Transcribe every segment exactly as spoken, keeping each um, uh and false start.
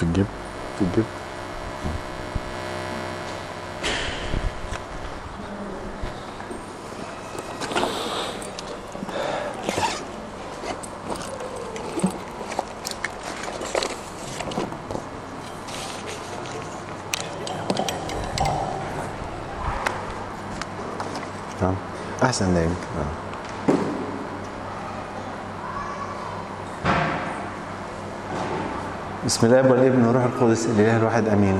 الجيب في الجيب تمام احسن نايم. بسم الله والابن والروح القدس الاله الواحد امين.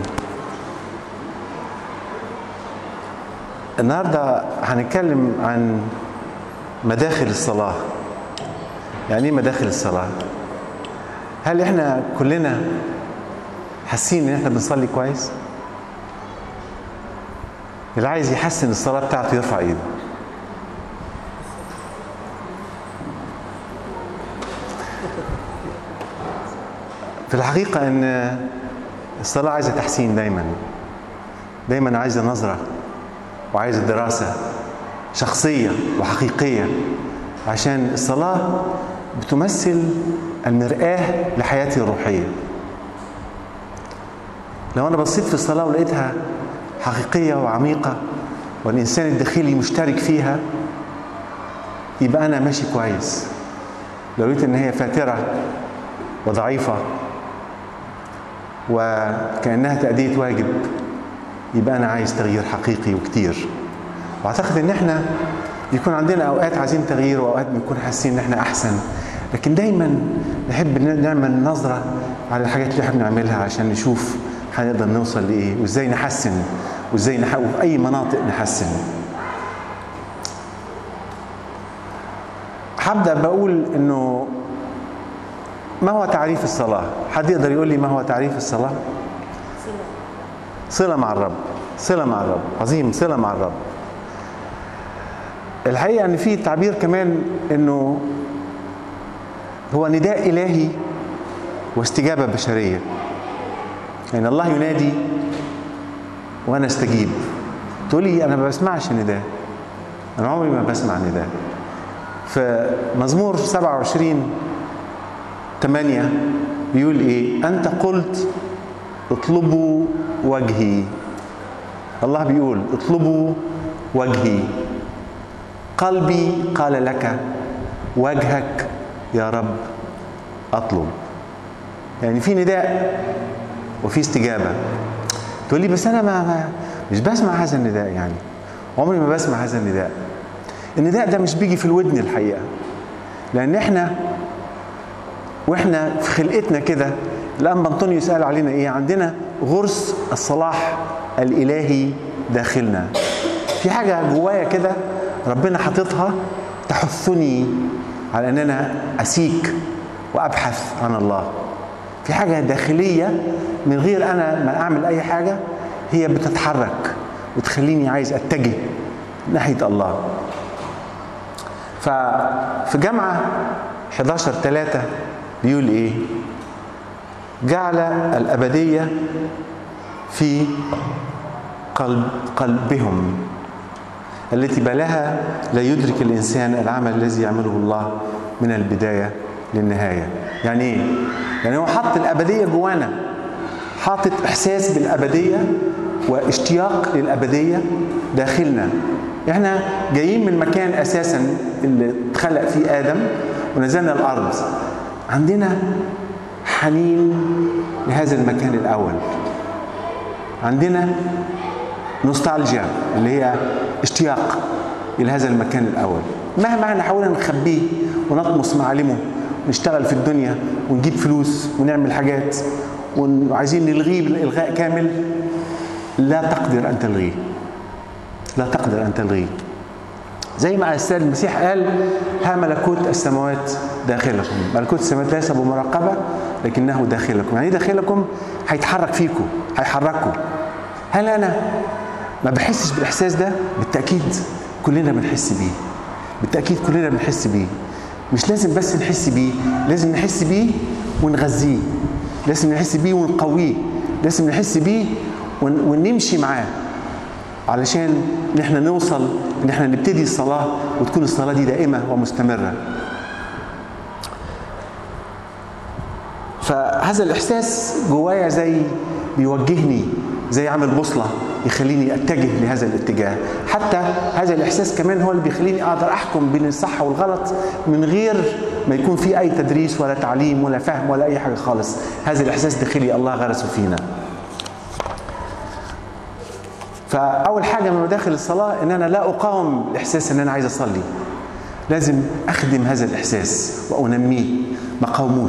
النهارده هنتكلم عن مداخل الصلاه. يعني ايه مداخل الصلاه؟ هل احنا كلنا حاسين ان احنا بنصلي كويس؟ اللي عايز يحسن الصلاه بتاعته يرفع ايده. في الحقيقة ان الصلاة عايزة تحسين دايما دايما عايزة نظرة وعايزة دراسة شخصية وحقيقية، عشان الصلاة بتمثل المرآة لحياتي الروحية. لو أنا بصيت في الصلاة ولقيتها حقيقية وعميقة والإنسان الداخلي مشترك فيها، يبقى أنا ماشي كويس. لو لقيت إن هي فاترة وضعيفة وكأنها تأدية واجب، يبقى أنا عايز تغيير حقيقي وكتير. وأعتقد إن إحنا يكون عندنا أوقات عايزين تغيير وأوقات بنكون حاسين إن إحنا أحسن، لكن دايما نحب نعمل نظرة على الحاجات اللي إحنا بنعملها عشان نشوف هنقدر نوصل لإيه وإزاي نحسن وإزاي نحاول في أي مناطق نحسن. هبدأ بقول إنه ما هو تعريف الصلاة؟ حد يقدر يقول لي ما هو تعريف الصلاة؟ صلة مع الرب. صلة مع الرب. عظيم. صلة مع الرب. الحقيقة ان في تعبير كمان انه هو نداء إلهي واستجابة بشرية. يعني الله ينادي وانا استجيب. تقولي انا ما بسمعش نداء. انا عمري ما بسمع نداء. فمزمور سبعة وعشرين ثمانية بيقول ايه؟ انت قلت اطلبوا وجهي. الله بيقول اطلبوا وجهي. قلبي قال لك وجهك يا رب اطلب. يعني في نداء وفي استجابة. تقول لي بس انا ما, ما مش بسمع هذا النداء. يعني عمري ما بسمع هذا النداء. النداء ده مش بيجي في الودن الحقيقة، لان احنا واحنا في خلقتنا كده الأنبا أنطونيوس قال علينا ايه؟ عندنا غرس الصلاح الإلهي داخلنا. في حاجة جوايا كده ربنا حاططها تحثني على ان انا اسيك وابحث عن الله. في حاجة داخلية من غير انا ما اعمل اي حاجة، هي بتتحرك وتخليني عايز اتجه ناحية الله. ففي جامعة احد عشر ثلاثة بيقول ايه؟ جعل الأبدية في قلب قلبهم التي بلاها لا يدرك الإنسان العمل الذي يعمله الله من البداية للنهاية. يعني ايه؟ يعني هو حط الأبدية جوانا، حاطط إحساس بالأبدية واشتياق للأبدية داخلنا. احنا جايين من مكان أساسا اللي اتخلق فيه آدم ونزلنا الأرض، عندنا حنين لهذا المكان الأول، عندنا نوستالجيا اللي هي اشتياق إلى هذا المكان الأول. مهما احنا حاولنا نخبيه ونطمس معالمه ونشتغل في الدنيا ونجيب فلوس ونعمل حاجات وعايزين نلغيه بالإلغاء كامل، لا تقدر أن تلغيه. لا تقدر أن تلغيه. زي ما السيد المسيح قال ها ملكوت السماوات داخلكم. ملكوت السماوات ليس بمراقبة لكنه داخلكم. يعني داخلكم هيتحرك فيكم، هيحرككم. هل أنا ما بحسش بالإحساس ده؟ بالتأكيد كلنا بنحس بيه. بالتأكيد كلنا بنحس بيه. مش لازم بس نحس بيه، لازم نحس بيه ونغذيه، لازم نحس بيه ونقويه، لازم نحس بيه ونمشي معاه علشان نحن نوصل ان احنا نبتدي الصلاة وتكون الصلاة دي دائمة ومستمرة. فهذا الإحساس جوايا زي بيوجهني، زي عامل بوصلة يخليني أتجه لهذا الاتجاه. حتى هذا الإحساس كمان هو اللي بيخليني أقدر أحكم بين الصح والغلط من غير ما يكون في أي تدريس ولا تعليم ولا فهم ولا أي حاجة خالص. هذا الإحساس داخلي الله غرسه فينا. فأول حاجة من مداخل الصلاة إن أنا لا أقاوم الإحساس إن أنا عايز أصلي، لازم أخدم هذا الإحساس وأنميه، ما قاوموش.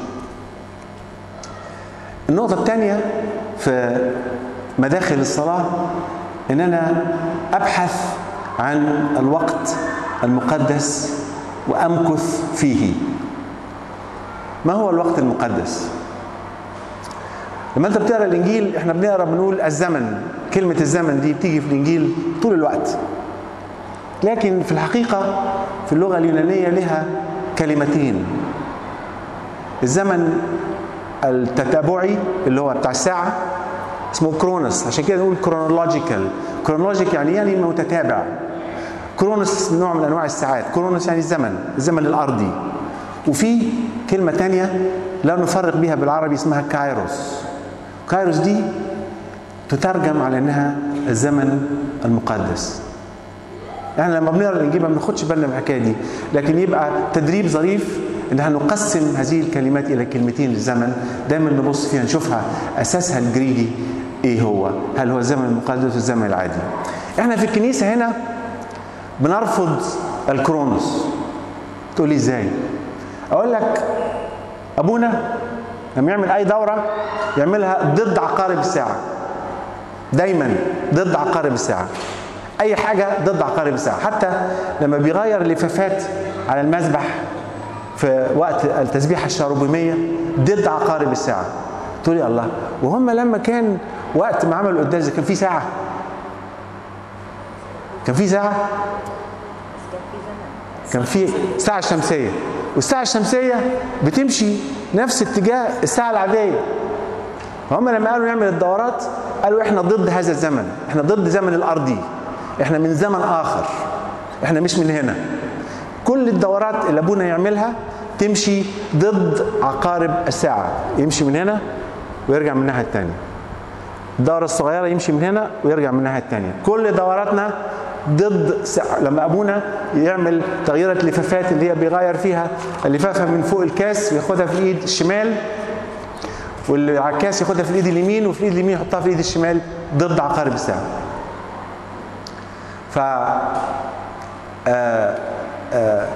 النقطة الثانية في مداخل الصلاة إن أنا أبحث عن الوقت المقدس وأمكث فيه. ما هو الوقت المقدس؟ لما أنت بتقرأ الإنجيل، إحنا بنقرأ بنقول الزمن. كلمة الزمن دي بتيجي في الإنجيل طول الوقت، لكن في الحقيقة في اللغة اليونانية لها كلمتين. الزمن التتابعي اللي هو بتاع الساعة اسمه كرونوس، عشان كده نقول كرونولوجيكال. كرونولوجيك يعني يعني متتابع. كرونوس نوع من أنواع الساعات. كرونوس يعني الزمن، الزمن الأرضي. وفي كلمة تانية لا نفرق بها بالعربي اسمها كايروس. كايروس دي تترجم على أنها الزمن المقدس. يعني لما بنقرأ الإنجيل ما بناخدش بالنا من الحكاية دي، لكن يبقى تدريب ظريف إن هنقسم هذه الكلمات إلى كلمتين للزمن، دايما نبص فيها نشوفها أساسها الجريجي إيه هو، هل هو الزمن المقدس والزمن العادي. إحنا في الكنيسة هنا بنرفض الكرونوس. تقول لي إزاي؟ أقول لك أبونا لما يعمل أي دورة يعملها ضد عقارب الساعة، دايما ضد عقارب الساعة. أي حاجة ضد عقارب الساعة. حتى لما بيغير اللفافات على المذبح في وقت التسبيحة الشاربيمية ضد عقارب الساعة. تقول لي الله، وهم لما كان وقت ما عملوا القداس كان في ساعة؟ كان في ساعة؟ كان في الساعة الشمسية، والساعة الشمسية بتمشي نفس اتجاه الساعة العادية. فهم لما قالوا نعمل الدورات قالوا احنا ضد هذا الزمن، احنا ضد زمن الأرضي، احنا من زمن آخر، احنا مش من هنا. كل الدورات اللي أبونا يعملها تمشي ضد عقارب الساعة، يمشي من هنا ويرجع من الناحية الثانية. الدورة الصغيرة يمشي من هنا ويرجع من الناحية الثانية. كل دوراتنا ضد ساعة. لما أبونا يعمل تغييرات اللفافات اللي هي بيغير فيها اللفافة من فوق الكاس وياخدها في الإيد الشمال، واللي على الكاس ياخدها في الإيد اليمين، وفي الإيد اليمين يحطها في الإيد الشمال، ضد عقارب الساعة. ف آه آه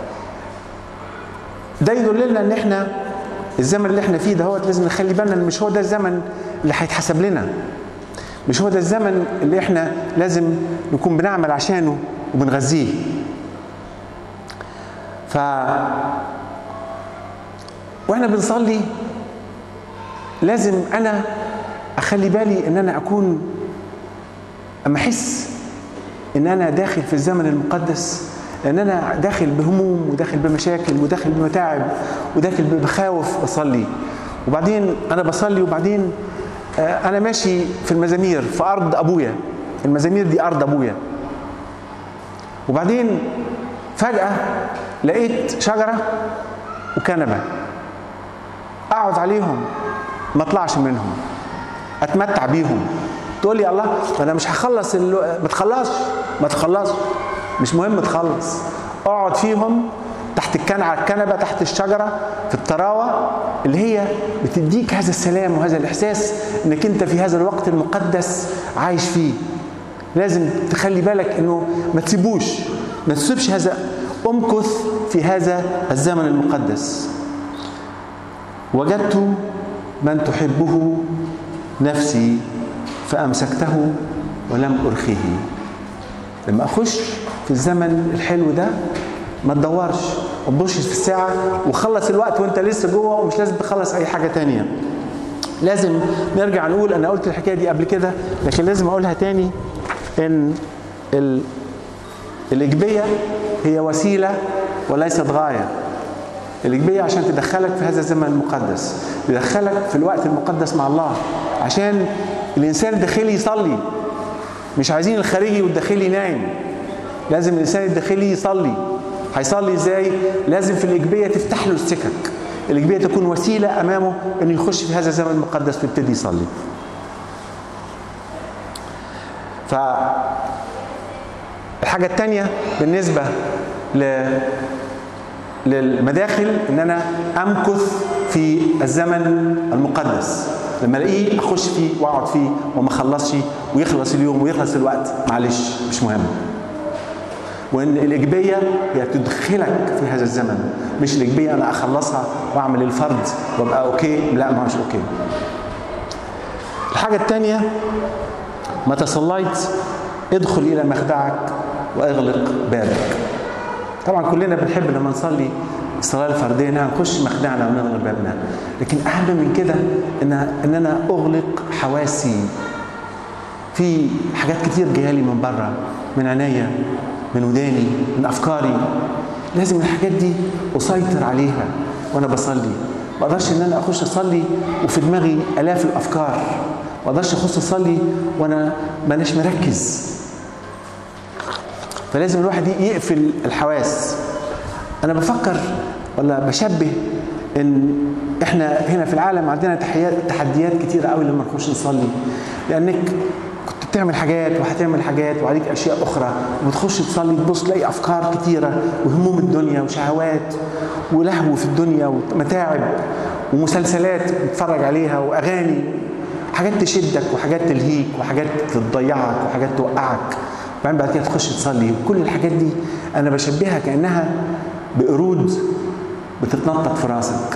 ده يدل لنا ان احنا الزمن اللي احنا فيه ده هو لازم نخلي بالنا ان مش هو ده الزمن اللي هيتحسب لنا، مش هو ده الزمن اللي احنا لازم نكون بنعمل عشانه وبنغذيه. ف واحنا بنصلي لازم انا اخلي بالي ان انا اكون اما احس ان انا داخل في الزمن المقدس، لان انا داخل بهموم وداخل بمشاكل وداخل بمتاعب وداخل بمخاوف بصلي. وبعدين انا بصلي وبعدين انا ماشي في المزامير في ارض ابويا، المزامير دي ارض ابويا، وبعدين فجأة لقيت شجرة وكنبة اقعد عليهم ما اطلعش منهم، اتمتع بيهم. تقول لي الله انا مش هخلص اللو... ما تخلصش ما تخلصش مش مهم تخلص، اقعد فيهم تحت الكنبة على الكنبة تحت الشجرة في الطراوة اللي هي بتديك هذا السلام وهذا الإحساس انك انت في هذا الوقت المقدس عايش فيه. لازم تخلي بالك انه ما تسيبوش، ما تسيبش هذا، امكث في هذا الزمن المقدس. وجدت من تحبه نفسي فأمسكته ولم أرخيه. لما أخش في الزمن الحلو ده ما تدورش، ما تبصش في الساعة وخلص الوقت وانت لسه جوه، ومش لازم تخلص أي حاجة تانية. لازم نرجع نقول، أنا قلت الحكاية دي قبل كده لكن لازم أقولها تاني، إن الإيجابية هي وسيلة وليست غاية. الإيجابية عشان تدخلك في هذا الزمن المقدس، تدخلك في الوقت المقدس مع الله، عشان الإنسان الداخلي يصلي. مش عايزين الخارجي والداخلي نايم، لازم الإنسان الداخلي يصلي. هيصلي إزاي؟ لازم في الإيجابية تفتح له السكك، الإيجابية تكون وسيلة أمامه أنه يخش في هذا الزمن المقدس ويبتدي يصلي. فالحاجة الثانية بالنسبة ل للمداخل ان انا امكث في الزمن المقدس، لما الاقيه اخش فيه واقعد فيه وما اخلصش ويخلص اليوم ويخلص الوقت، معلش مش مهم. وان الايجابيه هي تدخلك في هذا الزمن، مش الايجابيه انا اخلصها واعمل الفرض وابقى اوكي، لا ما مش اوكي. الحاجه الثانيه متى صليت ادخل الى مخدعك واغلق بابك. طبعا كلنا بنحب لما نصلي الصلاه الفرديه نخش مخدعنا ونغلق بابنا، لكن اهم من كده ان ان انا اغلق حواسي. في حاجات كتير جايه لي من بره، من عينيا، من وداني، من افكاري، لازم الحاجات دي اسيطر عليها وانا بصلي. ما اقدرش ان انا اخش اصلي وفي دماغي الاف الافكار، ما اقدرش اخش اصلي وانا مانيش مركز. فلازم الواحد يقفل الحواس. انا بفكر ولا بشبه ان احنا هنا في العالم عندنا تحديات كتيره قوي لما نخش نصلي، لانك كنت بتعمل حاجات وهتعمل حاجات وعليك اشياء اخرى، وتخش تصلي تبص تلاقي افكار كتيره وهموم الدنيا وشهوات ولهو في الدنيا ومتاعب ومسلسلات بتتفرج عليها واغاني، حاجات تشدك وحاجات تلهيك وحاجات تضيعك وحاجات توقعك. وبعدين بعد كده تخش تصلي. كل الحاجات دي انا بشبهها كانها بقرود بتتنطط في راسك،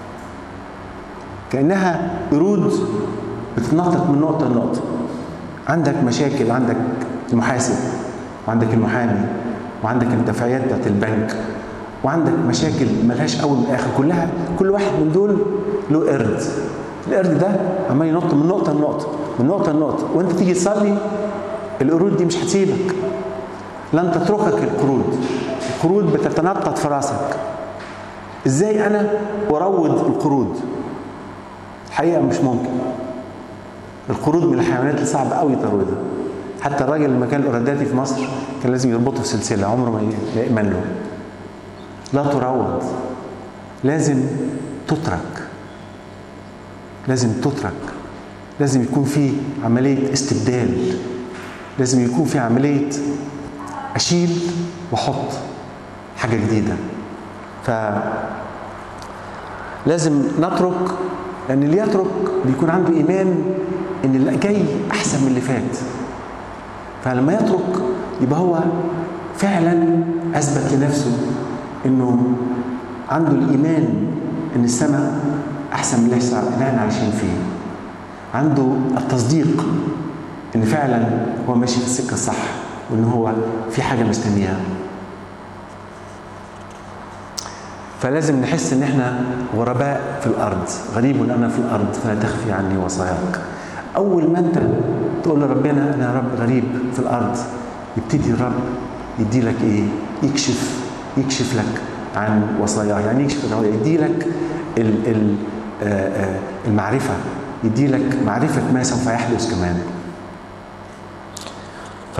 كانها قرود بتتنطط من نقطه لنقطه. عندك مشاكل، عندك المحاسب وعندك المحامي وعندك الدفعيات بتاعت البنك وعندك مشاكل ملهاش اول من اخر، كلها كل واحد من دول له قرد. القرد ده عمال ينط من نقطه لنقطه من نقطه لنقطه، وانت تيجي تصلي القرود دي مش هتسيبك، لن تتركك القرود. القرود بتتنطط في راسك. ازاي انا اروض القرود؟ الحقيقه مش ممكن. القرود من الحيوانات اللي صعب قوي ترويضها. حتى الراجل اللي كان القرداتي في مصر كان لازم يربطه في سلسله، عمره ما يأمن له. لا تروض، لازم تترك، لازم تترك، لازم يكون في عمليه استبدال، لازم يكون في عمليه اشيل واحط حاجه جديده. فلازم نترك، لان اللي يترك بيكون عنده ايمان ان اللي جاي احسن من اللي فات. فلما يترك يبقى هو فعلا اثبت لنفسه انه عنده الايمان ان السماء احسن من اللي احنا عايشين فيه. عنده التصديق ان فعلا هو ماشي في السكه الصح وان هو في حاجه مستنياها. فلازم نحس ان احنا غرباء في الارض، غريب انا في الارض فلا تخفي عني وصاياك. اول ما انت تقول لربنا انا يا رب غريب في الارض، يبتدي الرب يدي لك ايه؟ يكشف يكشف لك عن وصاياه. يعني يكشف لك، يدي لك المعرفه، يدي لك معرفه ما سوف يحدث كمان. ف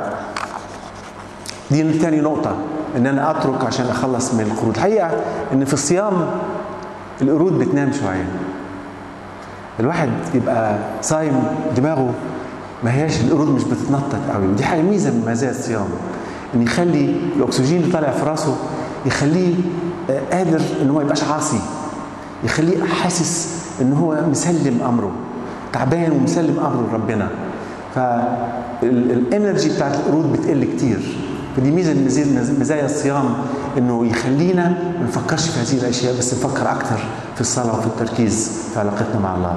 دي ثاني نقطه، ان انا اترك عشان اخلص من القرود. الحقيقه ان في الصيام القرود بتنام شويه. الواحد يبقى صايم دماغه ما هياش، القرود مش بتتنطط قوي، ودي حاجه ميزه من مزايا الصيام، ان يخلي الاكسجين اللي طالع في راسه يخليه قادر ان هو ما يبقاش عاصي، يخليه حاسس ان هو مسلم امره، تعبان ومسلم امره لربنا. فالانرجي بتاعت القرود بتقل كتير. فدي ميزه من مزايا الصيام، انه يخلينا ما نفكرش في هذه الاشياء، بس نفكر اكتر في الصلاه وفي التركيز في علاقتنا مع الله.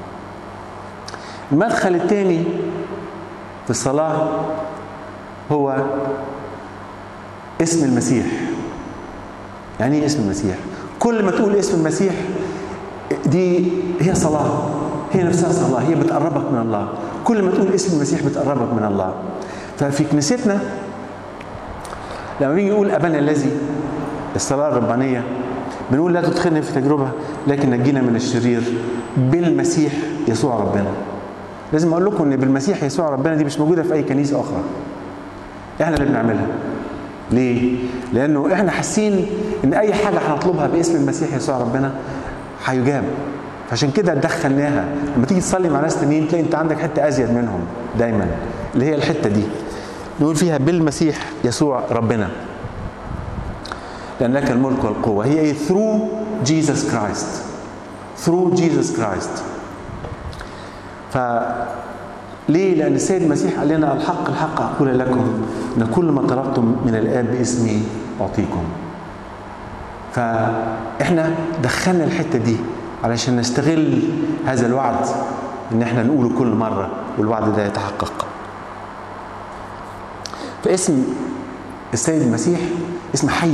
المدخل الثاني في الصلاه هو اسم المسيح. يعني ايه اسم المسيح؟ كل ما تقول اسم المسيح دي هي صلاه، هي نفسها صلاه، هي بتقربك من الله. كل ما تقول اسم المسيح بتقربك من الله. ففي كنيستنا لما بنيجي نقول ابانا الذي، الصلاه الربانيه، بنقول لا تدخلنا في تجربه لكن نجينا من الشرير بالمسيح يسوع ربنا. لازم اقول لكم ان بالمسيح يسوع ربنا دي مش موجوده في اي كنيسه اخرى، احنا اللي بنعملها. ليه؟ لأنه إحنا حاسين إن أي حاجة هنطلبها باسم المسيح يسوع ربنا هيجاب. عشان كده دخلناها. لما تيجي تصلي مع ناس تانيين تلاقي أنت عندك حتة أزيد منهم دايما، اللي هي الحتة دي نقول فيها بالمسيح يسوع ربنا، لأن لك الملك والقوة. هي إيه؟ through Jesus Christ. through Jesus Christ. ف ليه؟ لأن السيد المسيح قال لنا الحق الحق أقول لكم إن كل ما طلبتم من الآب باسمي أعطيكم. فإحنا دخلنا الحتة دي علشان نستغل هذا الوعد إن إحنا نقوله كل مرة والوعد ده يتحقق. فاسم السيد المسيح اسم حي.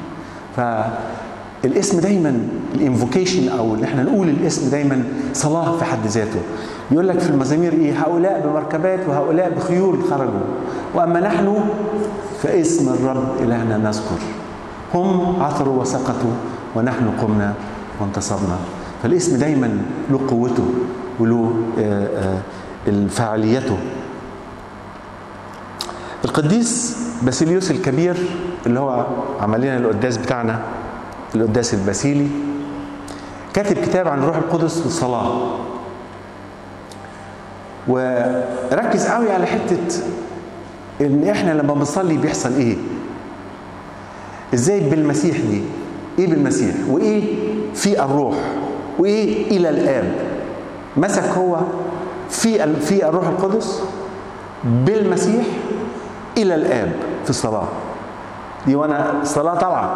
فالاسم دايما الانفوكيشن او اللي احنا نقول الاسم دايما صلاة في حد ذاته. يقول لك في المزامير ايه؟ هؤلاء بمركبات وهؤلاء بخيول خرجوا، واما نحن فاسم الرب الهنا نذكر. هم عثروا وسقطوا ونحن قمنا وانتصرنا. فالاسم دايما له قوته وله فعاليته. القديس باسيليوس الكبير اللي هو عمل لنا القداس بتاعنا، القداس الباسيلي، كاتب كتاب عن الروح القدس والصلاة، وركز قوي على حتة ان احنا لما بنصلي بيحصل ايه، ازاي بالمسيح دي، ايه بالمسيح وايه في الروح وايه الى الاب. مسك هو في في الروح القدس بالمسيح الى الاب في الصلاه دي. وانا الصلاه طالعه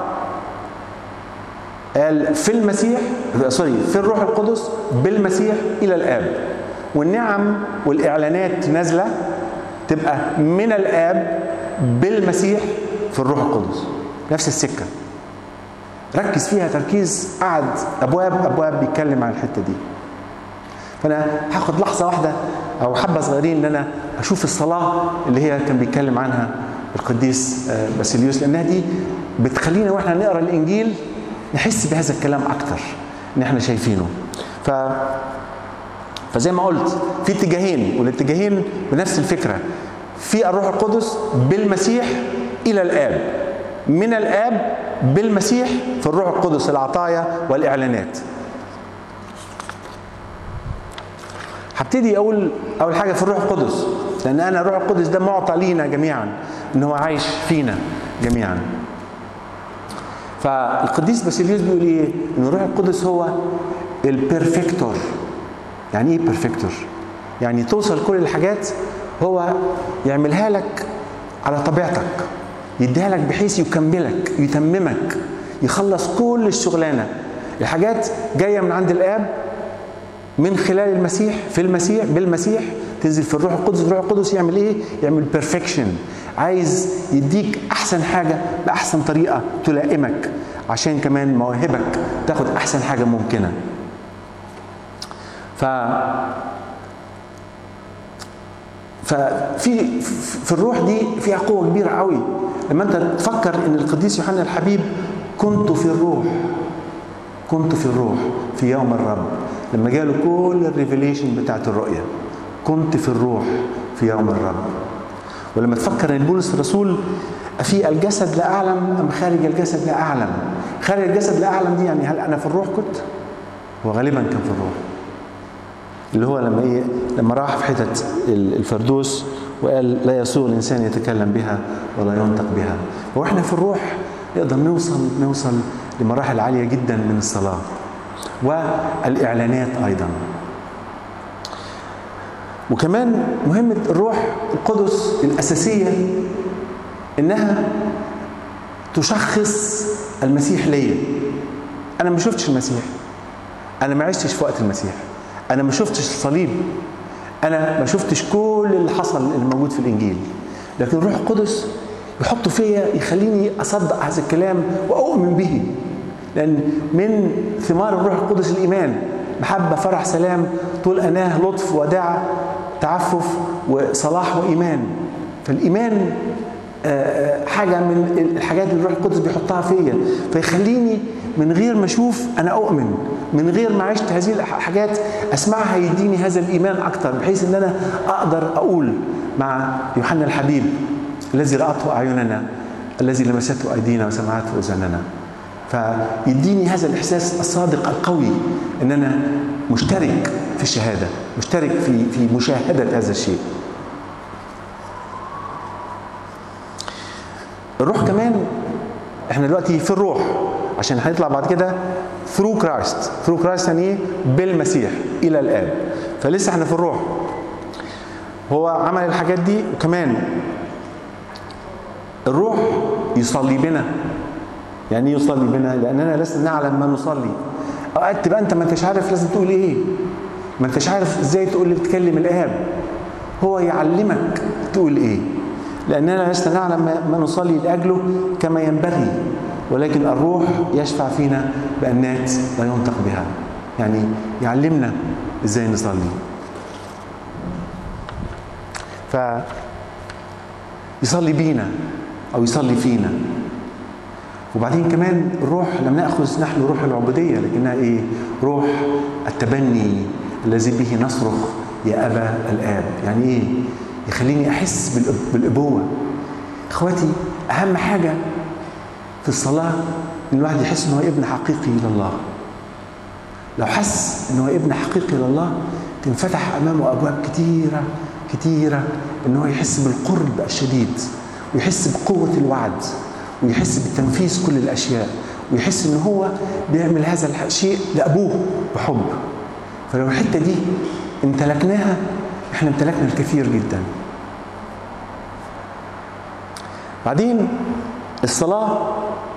قال في المسيح سوري في الروح القدس بالمسيح الى الاب، والنعم والاعلانات نازله تبقى من الاب بالمسيح في الروح القدس. نفس السكه ركز فيها تركيز، قعد ابواب ابواب بيتكلم عن الحته دي. فانا هاخد لحظه واحده او حبه صغيرين ان انا اشوف الصلاه اللي هي كان بيتكلم عنها القديس باسيليوس، لانها دي بتخلينا واحنا نقرا الانجيل نحس بهذا الكلام اكتر ان احنا شايفينه. ف فزي ما قلت في اتجاهين، والاتجاهين بنفس الفكره. في الروح القدس بالمسيح الى الاب، من الاب بالمسيح في الروح القدس العطايا والاعلانات. هبتدي اقول اول حاجه في الروح القدس، لان انا الروح القدس ده معطى لينا جميعا ان هو عايش فينا جميعا. فالقديس باسيليوس بيقول ايه؟ ان الروح القدس هو البرفكتور. يعني ايه بيرفكتور؟ يعني توصل كل الحاجات هو يعملها لك على طبيعتك، يديها لك بحيث يكملك يتممك، يخلص كل الشغلانه. الحاجات جايه من عند الاب من خلال المسيح، في المسيح بالمسيح تنزل في الروح القدس. الروح القدس يعمل ايه؟ يعمل بيرفكشن، عايز يديك احسن حاجه باحسن طريقه تلائمك، عشان كمان مواهبك تاخد احسن حاجه ممكنه. ف ففي في الروح دي فيها قوه كبيره قوي. لما انت تفكر ان القديس يوحنا الحبيب كنت في الروح، كنت في الروح في يوم الرب، لما جاله كل الريفيليشن بتاعت الرؤيه، كنت في الروح في يوم الرب. ولما تفكر ان بولس الرسول في الجسد لا اعلم ام خارج الجسد لا اعلم، خارج الجسد لا اعلم دي يعني هل انا في الروح كنت؟ وغالبا كان في الروح، اللي هو لما ايه لما راح في حته الفردوس وقال لا يسوغ الانسان يتكلم بها ولا ينطق بها. واحنا في الروح نقدر نوصل نوصل لمراحل عاليه جدا من الصلاه والاعلانات ايضا. وكمان مهمه الروح القدس الاساسيه انها تشخص المسيح ليا. انا ما شفتش المسيح، انا ما عشتش في وقت المسيح، انا ما شفتش الصليب، انا ما شفتش كل اللي حصل اللي موجود في الانجيل، لكن الروح القدس يحطه فيا يخليني اصدق هذا الكلام واؤمن به. لان من ثمار الروح القدس الايمان، محبه فرح سلام طول اناه لطف وداعه تعفف وصلاح وايمان. فالايمان حاجه من الحاجات اللي الروح القدس بيحطها فيا، فيخليني من غير ما اشوف انا اؤمن، من غير ما عشت هذه الحاجات اسمعها يديني هذا الايمان اكتر، بحيث ان انا اقدر اقول مع يوحنا الحبيب الذي راته اعيننا الذي لمسته أيدينا وسمعته أذننا. فيديني هذا الإحساس الصادق القوي إن أنا مشترك في الشهادة، مشترك في في مشاهدة هذا الشيء. الروح كمان، احنا دلوقتي في الروح عشان هنطلع بعد كده through Christ. through Christ يعني ايه؟ بالمسيح إلى الآب. فلسه احنا في الروح. هو عمل الحاجات دي، وكمان الروح يصلي بنا. يعني ايه يصلي بنا؟ لأننا لسنا نعلم ما نصلي. اوقات تبقى انت ما انتش عارف لازم تقول ايه، ما انتش عارف ازاي تقول تكلم الآب، هو يعلمك تقول ايه، لأننا لسنا نعلم ما نصلي لأجله كما ينبغي، ولكن الروح يشفع فينا بأنات لا ينطق بها. يعني يعلمنا ازاي نصلي. ف يصلي بينا أو يصلي فينا. وبعدين كمان الروح لم نأخذ نحن روح العبودية، لكنها إيه؟ روح التبني الذي به نصرخ يا أبا الآب. يعني إيه؟ يخليني أحس بالأبوة. إخواتي، أهم حاجة في الصلاة إن الواحد يحس إنه ابن حقيقي لله. لو حس إنه ابن حقيقي لله تنفتح أمامه أبواب كتيرة كتيرة، إنه يحس بالقرب الشديد، ويحس بقوة الوعد، ويحس بتنفيذ كل الأشياء، ويحس إن هو بيعمل هذا الشيء لأبوه بحب. فلو الحتة دي امتلكناها احنا امتلكنا الكثير جدا. بعدين الصلاة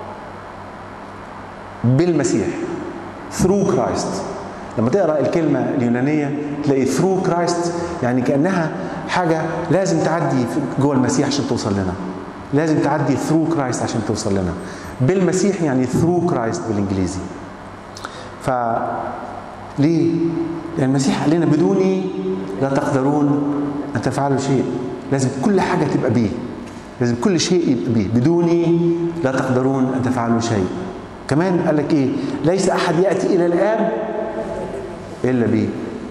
بالمسيح through Christ. لما تقرأ الكلمة اليونانية تلاقي through Christ، يعني كأنها حاجة لازم تعدي جوه المسيح عشان توصل لنا، لازم تعدي through Christ عشان توصل لنا. بالمسيح يعني through Christ بالإنجليزي. ف ليه؟ لأن المسيح قال لنا بدوني لا تقدرون أن تفعلوا شيء. لازم كل حاجة تبقى بيه، لازم كل شيء يبقى بيه. بدوني لا تقدرون أن تفعلوا شيء. كمان قال لك إيه؟ ليس أحد يأتي إلى الآب إلا بيه.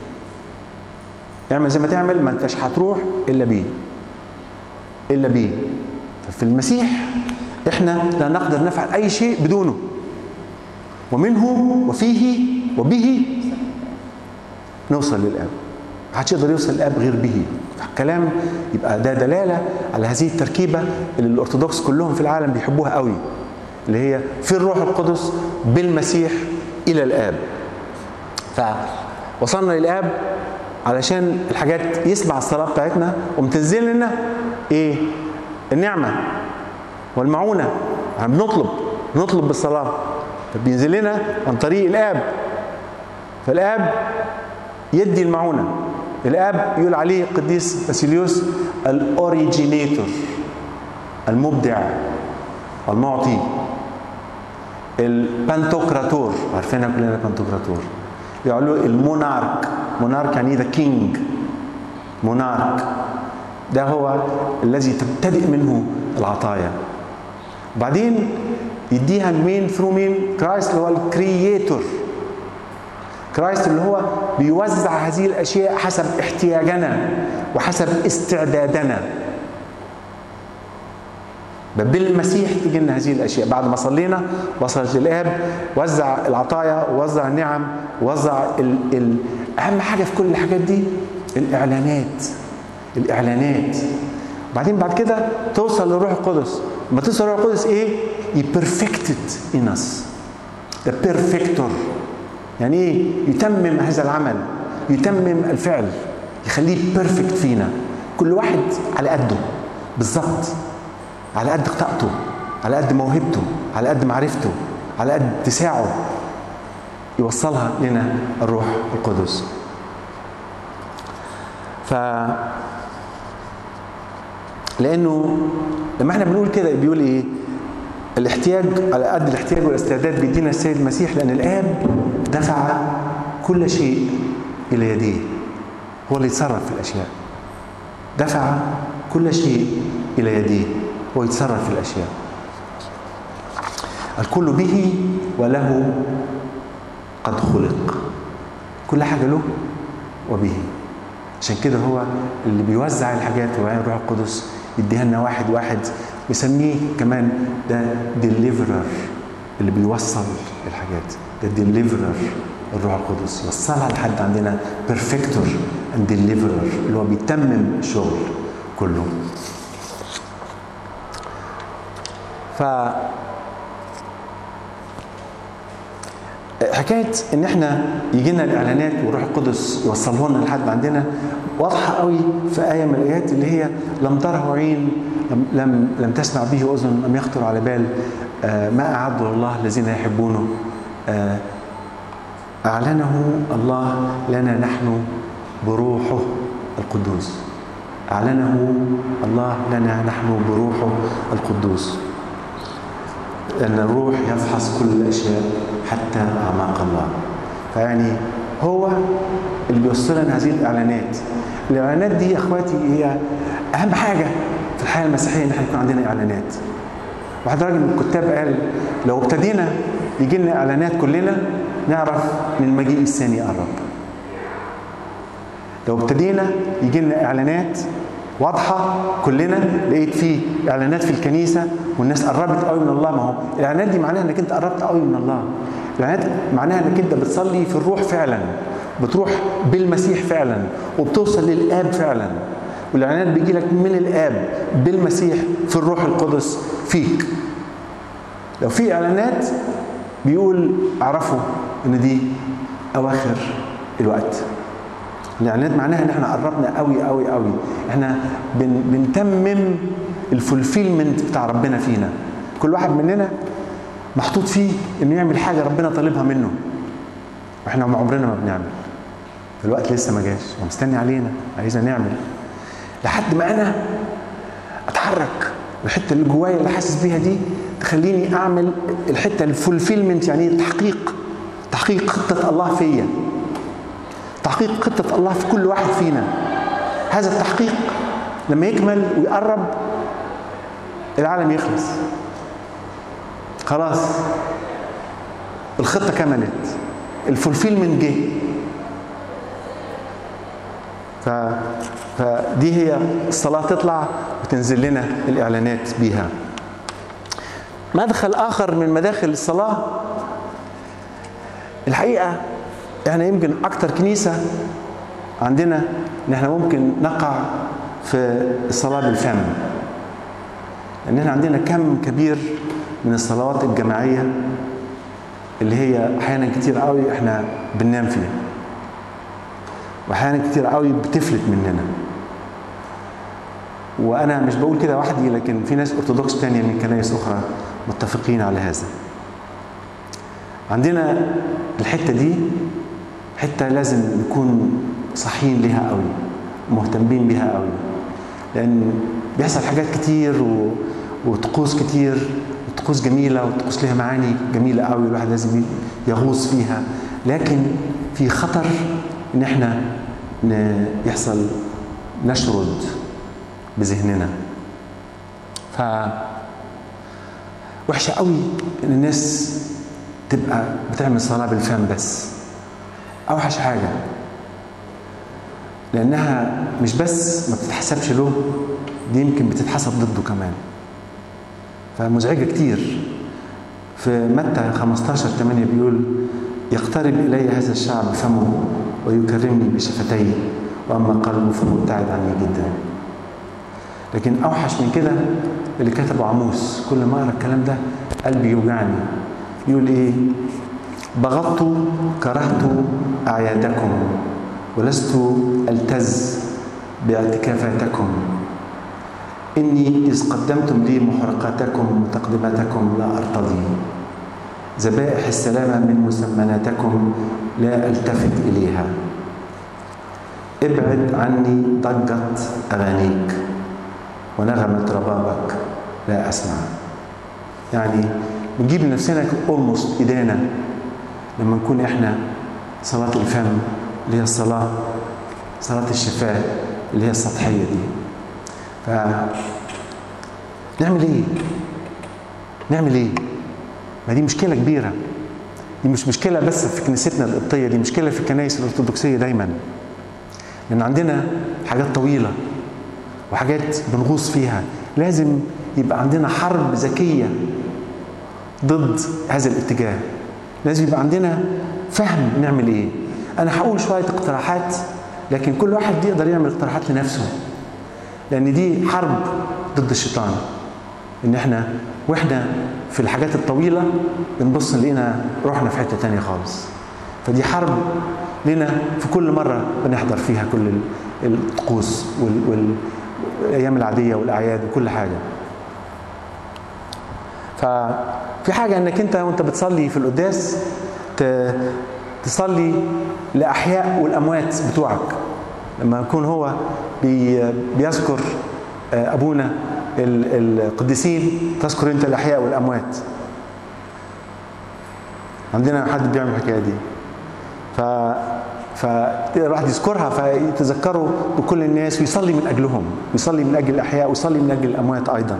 اعمل زي ما تعمل، ما انتش هتروح إلا بيه، إلا بيه. ففي المسيح إحنا لا نقدر نفعل أي شيء بدونه، ومنه وفيه وبه نوصل للآب. محدش يقدر يوصل للآب غير به. الكلام يبقى ده دلالة على هذه التركيبة اللي الأرثوذكس كلهم في العالم بيحبوها قوي، اللي هي في الروح القدس بالمسيح إلى الآب. فوصلنا للآب علشان الحاجات يسمع الصلاة بتاعتنا ومتنزل لنا إيه؟ النعمة والمعونة. يعني بنطلب نطلب بالصلاة، فبينزل لنا عن طريق الآب. فالآب يدي المعونة. الآب يقول عليه قديس باسيليوس الأوريجينيتور، المبدع المعطي، البانتوكراتور، عارفينها كلنا البانتوكراتور. يقولوا المونارك. مونارك يعني ذا كينج. مونارك ده هو الذي تبتدئ منه العطايا، وبعدين يديها مين؟ ثرو مين؟ كرايست اللي هو الكرييتور. كرايست اللي هو بيوزع هذه الأشياء حسب احتياجنا وحسب استعدادنا. بالمسيح تيجي لنا هذه الأشياء. بعد ما صلينا وصلت للآب، وزع العطايا ووزع النعم ووزع ال ال أهم حاجة في كل الحاجات دي الإعلانات. الإعلانات. وبعدين بعد كده توصل للروح القدس. لما توصل للروح القدس إيه؟ يبرفكتد in us. the perfector. يعني إيه؟ يتمم هذا العمل، يتمم الفعل، يخليه بيرفكت فينا. كل واحد على قده بالظبط، على قد طاقته، على قد موهبته، على قد معرفته، على قد اتساعه، يوصلها لنا الروح القدس. ف لأنه لما احنا بنقول كده بيقول ايه؟ الاحتياج على قد الاحتياج والاستعداد بيدينا السيد المسيح، لأن الآب دفع كل شيء إلى يديه. هو اللي يتصرف في الأشياء. دفع كل شيء إلى يديه، هو يتصرف في الأشياء. الكل به وله قد خلق. كل حاجة له وبه. عشان كده هو اللي بيوزع الحاجات، وبعدين الروح القدس يديها لنا واحد واحد بيسميه كمان ده ديليفرر، اللي بيوصل الحاجات، ده ديليفرر الروح القدس، يوصلها لحد عندنا بيرفكتور اند ديليفرر، اللي هو بيتمم الشغل كله. ف حكايه ان احنا يجي لنا الاعلانات والروح القدس يوصلها لنا لحد عندنا واضحه قوي في ايه من الايات اللي هي لم تره عين، لم لم, لم تسمع به اذن، لم يخطر على بال آه ما اعده الله الذين يحبونه، آه اعلنه الله لنا نحن بروحه القدوس. اعلنه الله لنا نحن بروحه القدوس، لأن الروح يفحص كل الأشياء حتى أعماق الله. فيعني هو اللي بيوصل لنا هذه الإعلانات. الإعلانات دي يا إخواتي هي أهم حاجة في الحياة المسيحية، إن احنا يكون عندنا إعلانات. واحد راجل من الكتاب قال لو ابتدينا يجي لنا إعلانات كلنا نعرف إن المجيء الثاني قرب. لو ابتدينا يجي لنا إعلانات واضحه كلنا، لقيت فيه اعلانات في الكنيسه والناس قربت قوي من الله. ما هو الاعلانات دي معناها انك انت قربت قوي من الله. الاعلانات معناها انك انت بتصلي في الروح فعلا، بتروح بالمسيح فعلا، وبتوصل للاب فعلا. والاعلانات بيجي لك من الاب بالمسيح في الروح القدس فيك. لو في اعلانات بيقول اعرفوا ان دي اواخر الوقت. الاعلانات معناها ان احنا قربنا قوي قوي قوي، احنا بن بنتمم الفولفيلمنت بتاع ربنا فينا. كل واحد مننا محطوط فيه انه يعمل حاجه ربنا طالبها منه، واحنا عمرنا ما بنعمل. الوقت لسه ما جاش ومستني علينا، عايزنا نعمل لحد ما انا اتحرك. الحته اللي جوايا اللي حاسس بيها دي تخليني اعمل الحته الفولفيلمنت، يعني تحقيق تحقيق خطه الله فيا، تحقيق خطة الله في كل واحد فينا. هذا التحقيق لما يكمل ويقرب العالم يخلص، خلاص الخطة كملت، الفولفيلمنت جه. ف... فدي هي الصلاة تطلع وتنزل لنا الإعلانات بيها. مدخل آخر من مداخل الصلاة الحقيقة احنا يمكن اكتر كنيسة عندنا ان احنا ممكن نقع في الصلاة بالفم، لان احنا عندنا كم كبير من الصلوات الجماعية اللي هي احيانا كتير قوي احنا بننام فيها، واحيانا كتير قوي بتفلت مننا. وانا مش بقول كده وحدي، لكن في ناس ارثوذكس تانية من كنائس اخرى متفقين على هذا. عندنا الحتة دي حتة لازم نكون صحيين لها قوي، مهتمين بها قوي، لأن بيحصل حاجات كتير و... وطقوس كتير، وطقوس جميلة وطقوس لها معاني جميلة قوي، الواحد لازم يغوص فيها. لكن في خطر إن إحنا ن... يحصل نشرد بذهننا. ف وحشة قوي إن الناس تبقى بتعمل صلاة بالفم بس، أوحش حاجة، لأنها مش بس ما بتتحسبش له، دي يمكن بتتحسب ضده كمان، فمزعجة كتير. في متى خمستاشر ثمانية بيقول يقترب إلي هذا الشعب فمه ويكرمني بشفتيه، وأما قلبه فمبتعد عني جدا. لكن أوحش من كده اللي كتبه عموس، كل ما أقرأ الكلام ده قلبي يوجعني. يقول إيه؟ بغضت كرهت أعيادكم ولست ألتز باعتكافاتكم، إني إذ قدمتم لي محرقاتكم وتقدماتكم لا أرتضي، ذبائح السلامة من مسمناتكم لا ألتفت إليها، ابعد عني ضجة أغانيك ونغمة ربابك لا أسمع. يعني بنجيب لنفسنا أولموست إيدينا لما نكون إحنا صلاة الفم اللي هي الصلاة صلاة الشفاء اللي هي السطحية دي. فنعمل إيه؟ نعمل إيه؟ ما دي مشكلة كبيرة. دي مش مشكلة بس في كنيستنا القبطية، دي مشكلة في الكنائس الأرثوذكسية دايما، لأن عندنا حاجات طويلة وحاجات بنغوص فيها، لازم يبقى عندنا حرب ذكية ضد هذا الاتجاه. لازم يبقى عندنا فهم نعمل ايه. انا هقول شوية اقتراحات، لكن كل واحد يقدر يعمل اقتراحات لنفسه، لان دي حرب ضد الشيطان. ان احنا واحنا في الحاجات الطويلة بنبص لقينا روحنا في حتة تانية خالص. فدي حرب لنا في كل مرة بنحضر فيها كل الطقوس والايام العادية والاعياد وكل حاجة. ففي حاجة انك انت وانت بتصلي في القداس تصلي لأحياء والأموات بتوعك. لما يكون هو بيذكر أبونا القديسين تذكر انت الأحياء والأموات. عندنا حد بيعمل الحكاية دي، ف فالواحد يذكرها فيتذكروا بكل الناس ويصلي من أجلهم، ويصلي من أجل الأحياء ويصلي من أجل الأموات أيضا.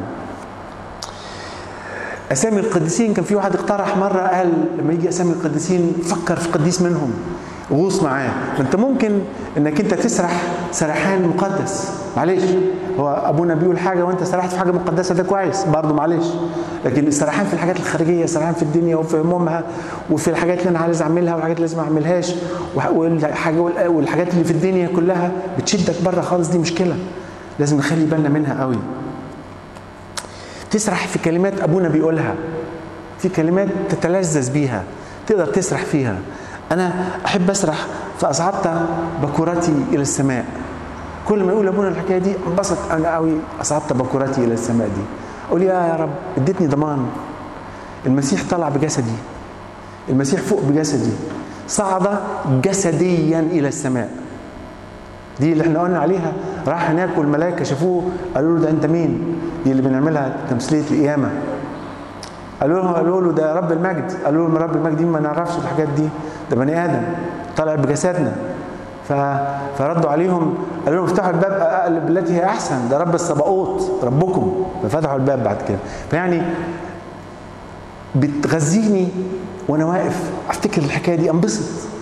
أسامي القديسين، كان في واحد اقترح مرة قال لما يجي أسامي القديسين فكر في قديس منهم، غوص معاه. فأنت ممكن أنك أنت تسرح سرحان مقدس، معلش هو أبونا بيقول حاجة وأنت سرحت في حاجة مقدسة، ده كويس برضه معلش. لكن السرحان في الحاجات الخارجية، سرحان في الدنيا وفي همومها وفي الحاجات اللي أنا عايز أعملها والحاجات اللي لازم ما أعملهاش والحاجات اللي في الدنيا كلها بتشدك بره خالص، دي مشكلة لازم نخلي بالنا منها قوي. تسرح في كلمات أبونا بيقولها، في كلمات تتلذذ بيها تقدر تسرح فيها. أنا أحب أسرح فأصعدت بكورتي إلى السماء. كل ما يقول أبونا الحكاية دي انبسط أنا قوي، أصعدت بكورتي إلى السماء دي. أقول يا يا رب اديتني ضمان، المسيح طلع بجسدي، المسيح فوق بجسدي، صعد جسديا إلى السماء. دي اللي احنا قلنا عليها، راح هناك والملائكة شافوه قالوا له ده أنت مين؟ دي اللي بنعملها تمثيلية القيامة. قالوا له قالوا له ده رب المجد، قالوا له رب المجد دي ما نعرفش الحاجات دي، ده بني آدم طلع بجسدنا. ف... فردوا عليهم قالوا لهم افتحوا الباب بالتي هي أحسن، ده رب الصباؤوت ربكم. ففتحوا الباب بعد كده. فيعني بتغذيني وأنا واقف أفتكر الحكاية دي أنبسط.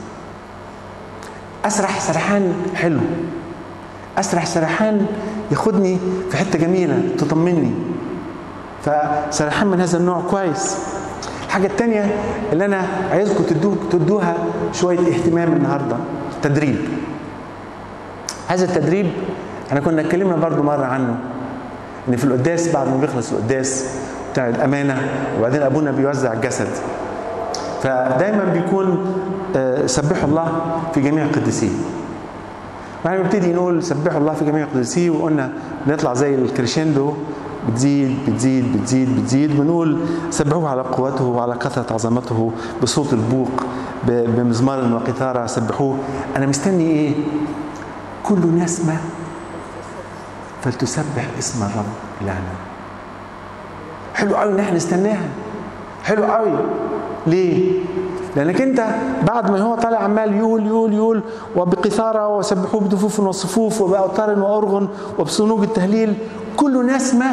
أسرح سرحان حلو، أسرح سرحان ياخدني في حتة جميلة تطمني. فسرحان من هذا النوع كويس. الحاجة التانية اللي أنا عايزكم تدوه تدوها شوية اهتمام النهاردة، تدريب. هذا التدريب احنا كنا اتكلمنا برضو مرة عنه، إن في القداس بعد ما بيخلص القداس بتاع الأمانة وبعدين أبونا بيوزع الجسد، فدايما بيكون سبحوا الله في جميع القديسين. واحنا بنبتدي نقول سبحوا الله في جميع القديسين، وقلنا بنطلع زي الكريشندو بتزيد بتزيد بتزيد بتزيد، بنقول سبحوه على قوته وعلى كثرة عظمته بصوت البوق بمزمار وقيثارة سبحوه. أنا مستني إيه؟ كل نسمة فلتسبح اسم الرب إلهنا. حلو قوي إن احنا نستناها، حلو قوي. ليه؟ لأنك أنت بعد ما هو طالع عمال يقول يقول يقول وبقيثارة وسبحوه بدفوف وصفوف وبأوتار وأرغن وبصنوج التهليل، كل نسمة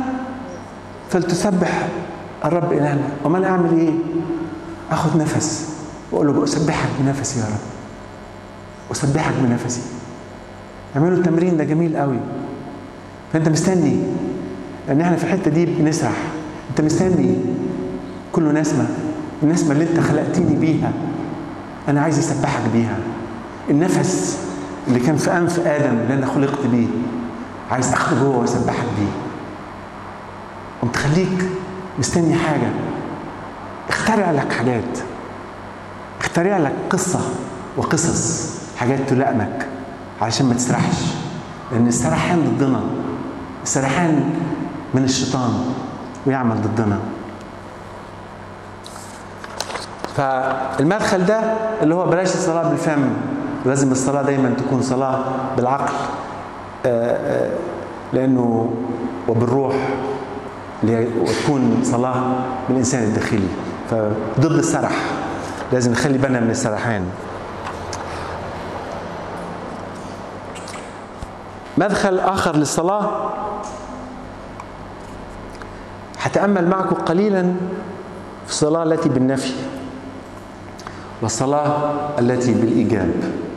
فلتسبح الرب إلهنا. وما أنا أعمل إيه؟ أخذ نفس وأقول له أسبحك بنفسي يا رب، أسبحك بنفسي. اعملوا التمرين ده جميل قوي. فأنت مستني، لأن احنا في الحتة دي بنسرح. أنت مستني كل نسمة، النسمة اللي أنت خلقتني بيها أنا عايز أسبحك بيها. النفس اللي كان في أنف آدم اللي أنا خلقت بيه عايز أخده جوه وأسبحك بيه. قمت خليك مستني حاجة، اخترع لك حاجات، اخترع لك قصة وقصص، حاجات تلائمك علشان ما تسرحش. لأن السرحان ضدنا، السرحان من الشيطان ويعمل ضدنا. فالمدخل ده اللي هو بلاش الصلاة بالفم، لازم الصلاة دايما تكون صلاة بالعقل، لأنه وبالروح، وتكون صلاة بالإنسان الداخلي. فضد السرح لازم نخلي بالنا من السرحان. مدخل آخر للصلاة هتأمل معكم قليلا في الصلاة التي بالنفي والصلاة التي بالإيجاب.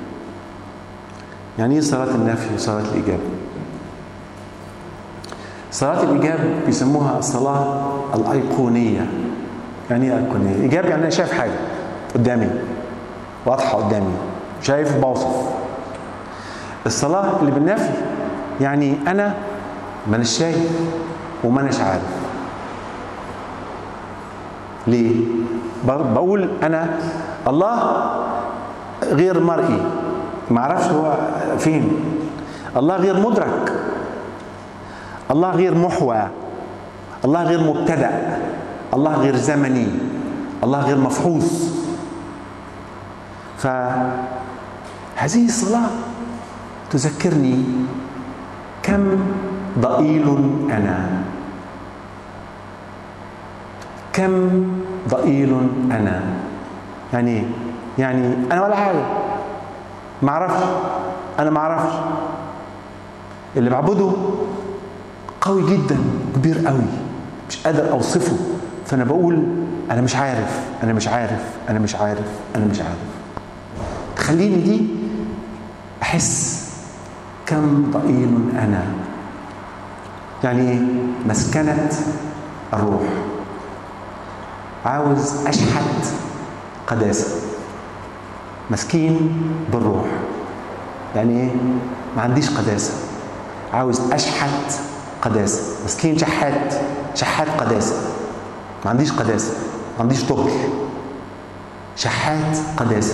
يعني ايه صلاة النفي وصلاة الإيجاب؟ صلاة الإيجاب بيسموها الصلاة الأيقونية. يعني إيه أيقونية؟ إيجاب يعني أنا شايف حاجة قدامي واضحة قدامي، شايف بوصف. الصلاة اللي بالنفي يعني أنا ما أنا شايف وما أناش عارف. ليه؟ بقول أنا الله غير مرئي، ما أعرفش هو فين. الله غير مدرك، الله غير محوى، الله غير مبتدأ، الله غير زمني، الله غير مفحوص. فهذه الصلاة تذكرني كم ضئيل أنا، كم ضئيل أنا. يعني يعني أنا ولا حاجة، ما أعرفش، أنا ما أعرفش. اللي بعبده قوي جدا، كبير قوي، مش قادر أوصفه. فأنا بقول أنا مش عارف، أنا مش عارف، أنا مش عارف، أنا مش عارف. تخليني دي أحس كم ضئيل أنا. يعني إيه؟ مسكنة الروح، عاوز أشحت قداسة، مسكين بالروح. يعني إيه؟ ما عنديش قداسة، عاوز أشحت قداسة، مسكين شحات، شحات قداسة، ما عنديش قداسة، ما عنديش طهر، شحات قداسة.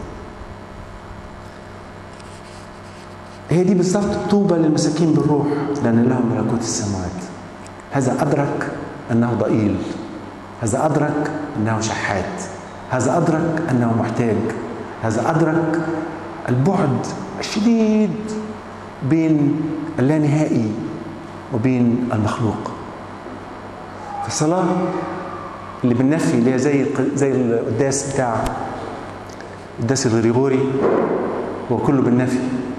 هي دي بالظبط الطوبة للمساكين بالروح، لأن لهم ملكوت السماوات. هذا أدرك أنه ضئيل، هذا أدرك أنه شحات، هذا أدرك أنه محتاج، هذا أدرك البعد الشديد بين اللانهائي وبين المخلوق. فالصلاة اللي بالنفي اللي هي زي زي القداس بتاع القداس الغريغوري، هو كله بالنفي،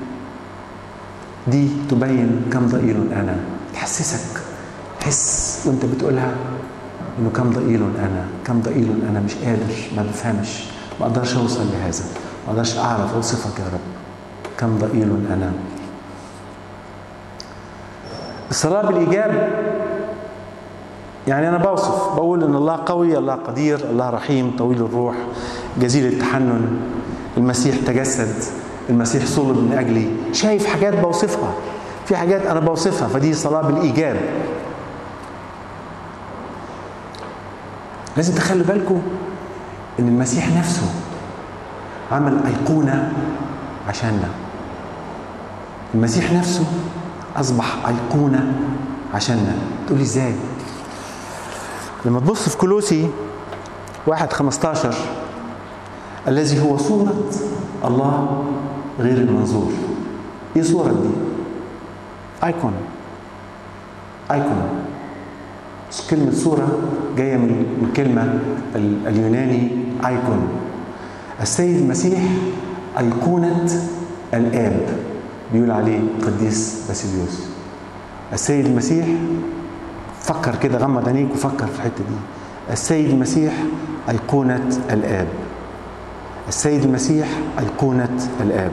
دي تبين كم ضئيل أنا. تحسسك، تحس وانت بتقولها انه كم ضئيل أنا، كم ضئيل أنا، مش قادر، ما بفهمش، ما اقدرش اوصل لهذا، ما اقدرش اعرف اوصفك يا رب، كم ضئيل أنا. الصلاة بالإيجاب يعني أنا بوصف، بقول إن الله قوي، الله قدير، الله رحيم، طويل الروح، جزيل التحنن، المسيح تجسد، المسيح صلب من أجلي. شايف حاجات بوصفها، في حاجات أنا بوصفها، فدي صلاة بالإيجاب. لازم تخلوا بالكم إن المسيح نفسه عمل أيقونة عشاننا. المسيح نفسه أصبح أيقونة عشاننا. تقولي إزاي؟ لما تبص في كولوسي واحد خمستاشر، الذي هو صورة الله غير المنظور. إيه صورة دي؟ أيقون، أيقون. كلمة صورة جاية من كلمة اليوناني أيقون. السيد المسيح أيقونة الآب، بيقول عليه قديس باسيليوس. السيد المسيح، فكر كده، غمض عينيك وفكر في الحتة دي. السيد المسيح أيقونة الآب. السيد المسيح أيقونة الآب.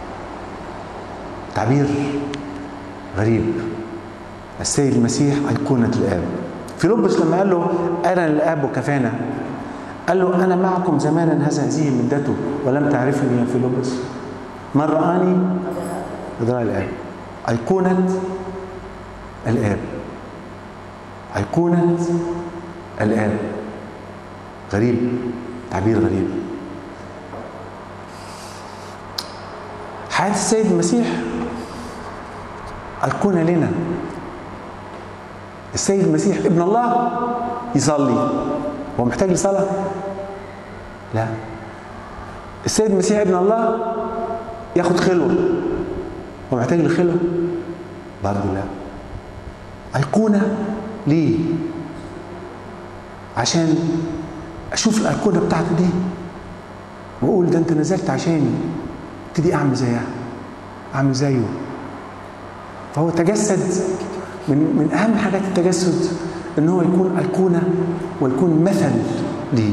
تعبير غريب. السيد المسيح أيقونة الآب. فيلبس لما قال له أنا الآب وكفانا، قال له أنا معكم زمانا هذا هذه مدته ولم تعرفني يا فيلبس، من رآني رأى الآب. أيقونة الآب، أيقونة الآب. غريب، تعبير غريب. حياة السيد المسيح أيقونة لنا. السيد المسيح ابن الله يصلي، هو محتاج لصلاة؟ لا. السيد المسيح ابن الله ياخد خلوة، هو محتاج لخلوة؟ برضه لا. أيقونة ليه؟ عشان أشوف الأيقونة بتاعته دي وأقول ده أنت نزلت عشاني، ابتدي أعمل زيها، أعمل زيه. فهو تجسد. من من أهم حاجات التجسد إن هو يكون أيقونة ويكون مثل ليه.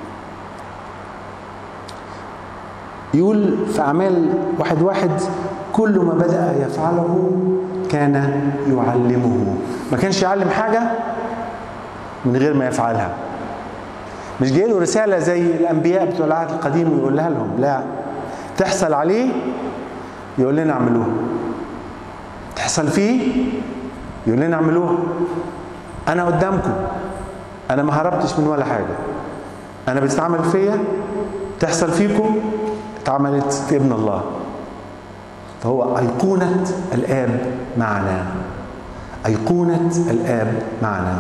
يقول في أعمال واحد واحد كل ما بدأ يفعله كان يعلمه. ما كانش يعلم حاجة من غير ما يفعلها. مش جاي له رسالة زي الأنبياء بتوع العهد القديم ويقولها لهم، لا، تحصل عليه يقول لنا اعملوه، تحصل فيه يقول لنا اعملوه. أنا قدامكم، أنا ما هربتش من ولا حاجة، أنا بتتعمل فيا تحصل فيكم اتعملت في ابن الله. فهو أيقونة الآب معنا، أيقونة الآب معنا.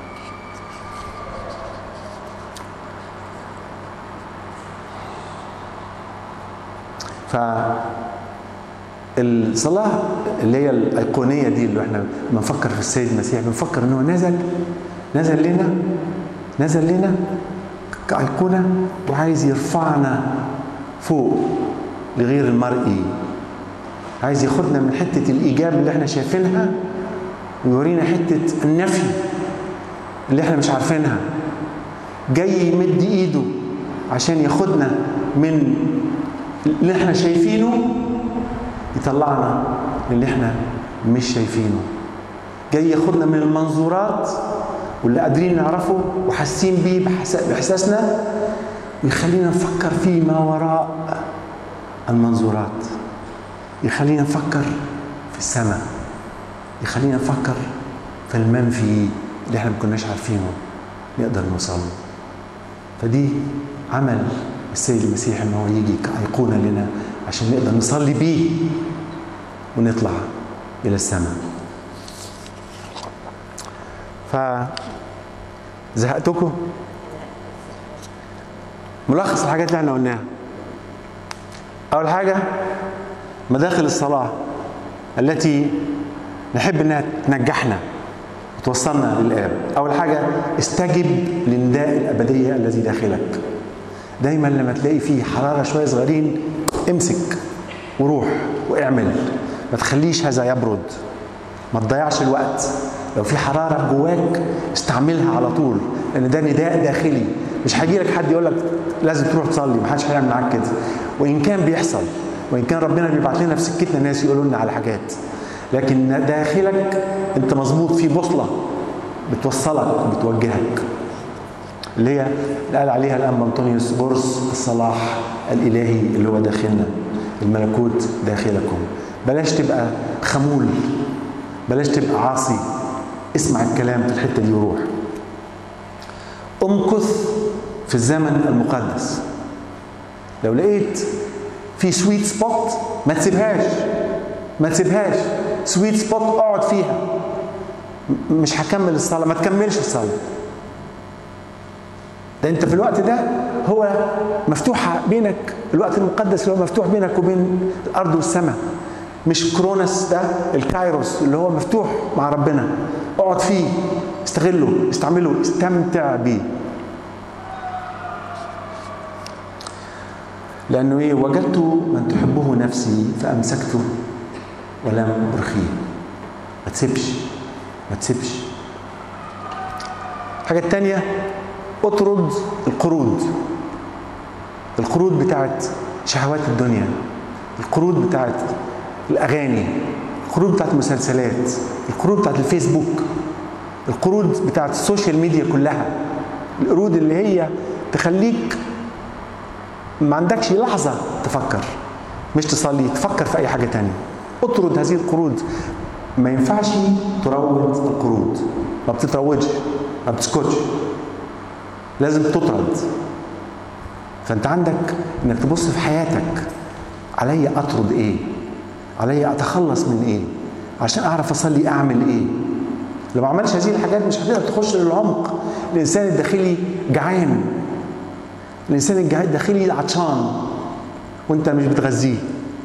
فالصلاة اللي هي الأيقونية دي اللي احنا بنفكر في السيد المسيح، بنفكر انه نزل نزل لنا نزل لنا كأيقونة وعايز يرفعنا فوق لغير المرئي، عايز ياخدنا من حتة الإيجاب اللي احنا شايفينها ويورينا حتة النفي اللي احنا مش عارفينها. جاي يمد ايده عشان ياخدنا من اللي احنا شايفينه يطلعنا اللي احنا مش شايفينه. جاي ياخدنا من المنظورات واللي قادرين نعرفه وحاسين بيه بإحساسنا ويخلينا نفكر فيما وراء المنظورات، يخلينا نفكر في السماء، يخلينا نفكر في المنفي اللي احنا ما كناش عارفينه نقدر نوصل له. فدي عمل السيد المسيح ان هو يجي كأيقونة لنا عشان نقدر نصلي بيه ونطلع الى السماء. فزهقتكم؟ ملخص الحاجات اللي احنا قلناها. اول حاجة مداخل الصلاة التي نحب انها تنجحنا وتوصلنا للآب. اول حاجة استجب لنداء الأبدية الذي داخلك. دايما لما تلاقي فيه حرارة شوية صغيرين امسك وروح واعمل، ما تخليش هذا يبرد، ما تضيعش الوقت. لو في حرارة جواك استعملها على طول، لان ده نداء داخلي. مش هيجي لك حد يقول لك لازم تروح تصلي، ما حدش هيعمل معاك كده. وان كان بيحصل، وان كان ربنا بيبعت لنا في سكتنا ناس يقولوا لنا على حاجات، لكن داخلك انت مظبوط في بوصلة بتوصلك وبتوجهك، اللي هي اللي قال عليها الأنبا أنطونيوس برص الصلاح الإلهي اللي هو داخلنا، الملكوت داخلكم. بلاش تبقى خمول، بلاش تبقى عاصي، اسمع الكلام في الحتة دي وروح. امكث في الزمن المقدس. لو لقيت في سويت سبوت ما تسيبهاش، ما تسيبهاش سويت سبوت اقعد فيها. مش هكمل الصلاة، ما تكملش الصلاة. ده انت في الوقت ده هو مفتوحة بينك، الوقت المقدس اللي هو مفتوح بينك وبين الأرض والسماء. مش كرونس ده الكايروس اللي هو مفتوح مع ربنا. اقعد فيه، استغله، استعمله، استمتع بيه. لأنه إيه؟ وجدت من تحبه نفسي فأمسكته ولم أرخيه. ما تسيبش، ما تسيبش. الحاجة التانية اطرد القرود. القرود بتاعت شهوات الدنيا، القرود بتاعت الأغاني، القرود بتاعت المسلسلات، القرود بتاعت الفيسبوك، القرود بتاعت السوشيال ميديا كلها. القرود اللي هي تخليك ما عندكش لحظة تفكر، مش تصلي، تفكر في أي حاجة تانية. اطرد هذه القرود. ما ينفعش تروض القرود، ما بتتروجش، ما بتسكتش، لازم تطرد. فأنت عندك إنك تبص في حياتك، علي أطرد إيه؟ علي أتخلص من إيه؟ عشان أعرف أصلي أعمل إيه؟ لو ما عملش هذه الحاجات مش هتقدر تخش للعمق. الإنسان الداخلي جعان، الإنسان الداخلي عطشان وأنت مش بتغذيه.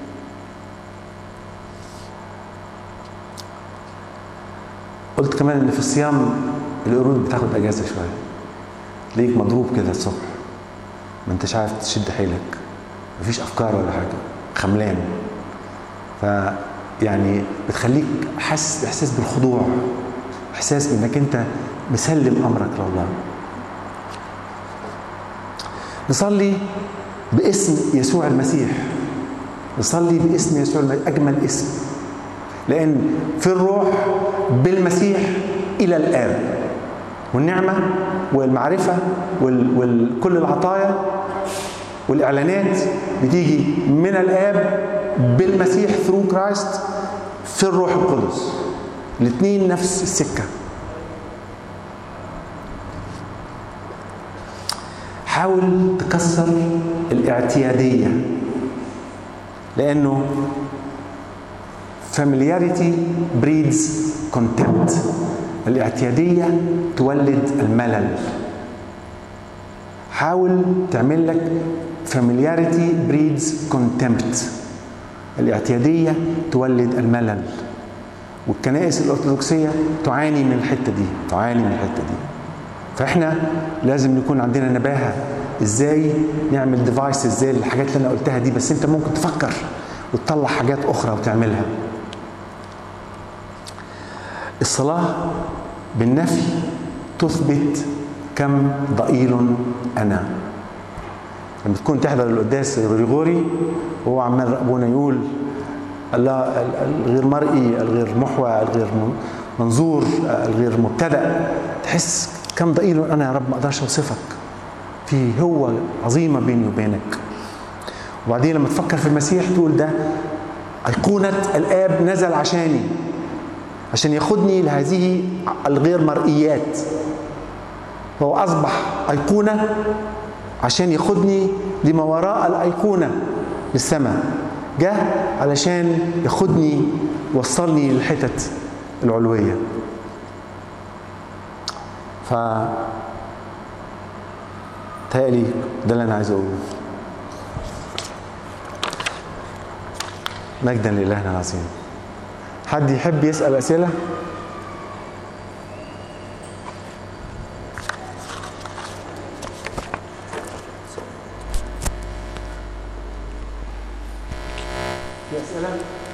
قلت كمان إن في الصيام القرود بتاخد أجازة شوية، تلاقيك مضروب كده الصبح، ما انتش عارف تشد حيلك، مفيش أفكار ولا حاجة، خملان. فيعني بتخليك حاسس إحساس بالخضوع، إحساس بأنك أنت مسلم أمرك لله. نصلي باسم يسوع المسيح، نصلي باسم يسوع المسيح، أجمل اسم. لأن في الروح بالمسيح إلى الآب، والنعمة والمعرفة وكل العطايا والإعلانات بتيجي من الآب بالمسيح through Christ في الروح القدس. الاثنين نفس السكة. حاول تكسر الاعتيادية، لأنه familiarity breeds contempt. الاعتيادية تولد الملل. حاول تعمل لك familiarity breeds contempt. الاعتيادية تولد الملل، والكنائس الأرثوذكسية تعاني من الحتة دي تعاني من الحتة دي فإحنا لازم نكون عندنا نباهة إزاي نعمل ديفايس إزاي الحاجات اللي أنا قلتها دي، بس أنت ممكن تفكر وتطلع حاجات أخرى وتعملها. الصلاة بالنفي تثبت كم ضئيل أنا. لما تكون تحضر القداس الغريغوري وهو عمال أبونا يقول الله الغير مرئي، الغير محوى، الغير منظور، الغير مبتدأ، تحس كم ضئيل أنا يا رب ما أقدرش أوصفك. في هو عظيمة بيني وبينك. وبعدين لما تفكر في المسيح تقول ده أيقونة الآب نزل عشاني، عشان ياخدني لهذه الغير مرئيات. فهو أصبح أيقونة عشان ياخدني لما وراء الأيقونة للسماء. جاء علشان ياخدني وصلني للحتت العلوية. ف تهيألي ده اللي أنا عايز أقوله. مجدا لإلهنا العظيم. حد يحب يسأل أسئلة؟ في أسئلة؟